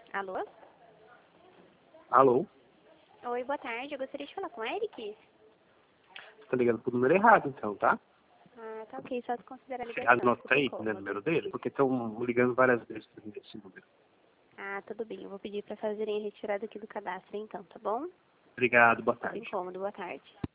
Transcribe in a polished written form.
Alô? Alô? Oi, boa tarde. Eu gostaria de falar com o Eric. Você tá ligando pro número errado, então, tá? Ah, tá ok. Só se considera a Você ligação. anota Super aí, né, o cômodo. número dele? Porque estão ligando várias vezes nesse número. Ah, tudo bem. Eu vou pedir para fazerem a retirada aqui do cadastro, então, tá bom? Obrigado, boa Super tarde. incômodo. Boa tarde.